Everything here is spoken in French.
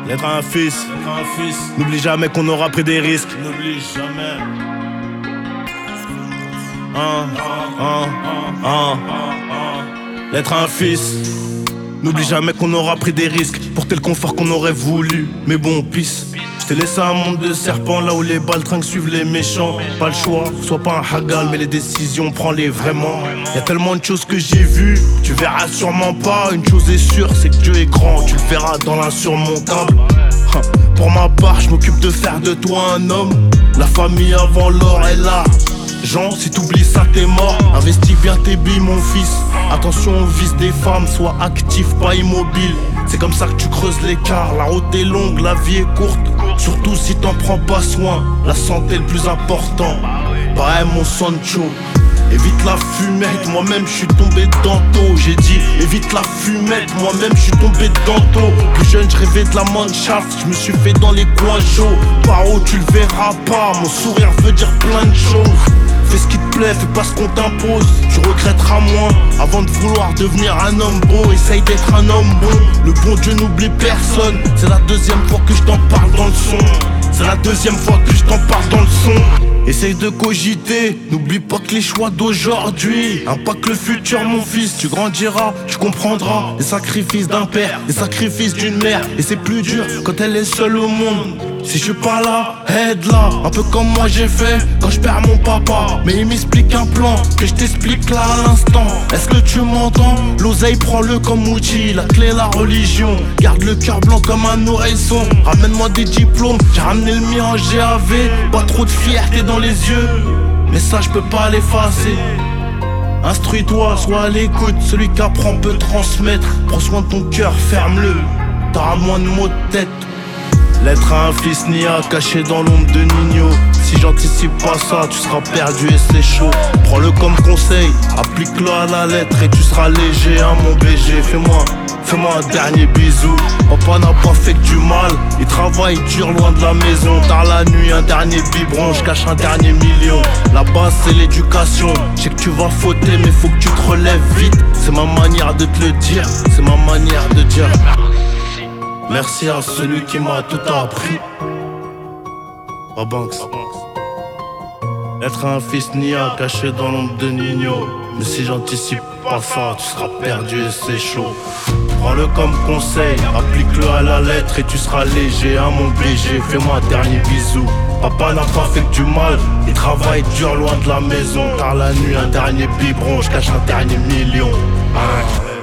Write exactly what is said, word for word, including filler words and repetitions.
L'être un fils, n'oublie jamais qu'on aura pris des risques. N'oublie jamais. Hein, hein, hein. L'être un fils, n'oublie jamais qu'on aura pris des risques. Porter le confort qu'on aurait voulu, mais bon, pisse. Je t'ai laissé un monde de serpents, là où les baltringues suivent les méchants. Pas le choix, sois pas un hagal, mais les décisions, prends-les vraiment. Y'a tellement de choses que j'ai vues, tu verras sûrement pas. Une chose est sûre, c'est que Dieu est grand, tu le verras dans l'insurmontable. Pour ma part, je m'occupe de faire de toi un homme. La famille avant l'or est là. Jean, si t'oublies ça, t'es mort. Investis bien tes billes, mon fils. Attention au vice des femmes, sois actif, pas immobile. C'est comme ça que tu creuses l'écart. La route est longue, la vie est courte. Surtout si t'en prends pas soin. La santé est le plus important. Bah mon Sancho. Évite la fumette, moi-même je suis tombé dans tôt. J'ai dit évite la fumette, moi-même je suis tombé dans tôt. Plus jeune je rêvais de la mannschaft, je me suis fait dans les coins chauds. Paro tu le verras pas, mon sourire veut dire plein de choses. Fais ce qui te plaît, fais pas ce qu'on t'impose. Tu regretteras moins avant de vouloir devenir un homme beau. Essaye d'être un homme bon, le bon Dieu n'oublie personne. C'est la deuxième fois que je t'en parle dans le son. C'est la deuxième fois que je t'en parle dans le son. Essaye de cogiter, n'oublie pas que les choix d'aujourd'hui impactent le futur mon fils. Tu grandiras, tu comprendras les sacrifices d'un père, les sacrifices d'une mère. Et c'est plus dur quand elle est seule au monde. Si je suis pas là, aide-la, un peu comme moi j'ai fait quand je perds mon papa. Mais il m'explique un plan que je t'explique là à l'instant. Est-ce que tu m'entends? L'oseille prends-le comme outil, la clé la religion. Garde le cœur blanc comme un oreilson. Ramène-moi des diplômes, j'ai ramené le mien en G A V. Pas trop de fierté dans les yeux, mais ça je peux pas l'effacer. Instruis-toi, sois à l'écoute, celui qui apprend peut transmettre. Prends soin de ton cœur, ferme-le, t'auras moins de mots de tête. L'être à un fils nia caché dans l'ombre de Nino. Si j'anticipe pas ça, tu seras perdu et c'est chaud. Prends-le comme conseil, applique-le à la lettre et tu seras léger, hein mon B G. Fais-moi, fais-moi un dernier bisou. Papa n'a pas fait que du mal, il travaille dur loin de la maison. Tard la nuit, un dernier biberon, je cache un dernier million. La base c'est l'éducation, je sais que tu vas fauter mais faut que tu te relèves vite. C'est ma manière de te le dire, c'est ma manière de dire. Merci à celui qui m'a tout appris. Babanks. Être un fils nia caché dans l'ombre de Nino. Mais si j'anticipe pas ça, tu seras perdu et c'est chaud. Prends-le comme conseil, applique-le à la lettre et tu seras léger, hein mon B G. Fais-moi un dernier bisou. Papa n'a pas fait que du mal, il travaille dur loin de la maison. Tard la nuit, un dernier biberon, je cache un dernier million. Hein.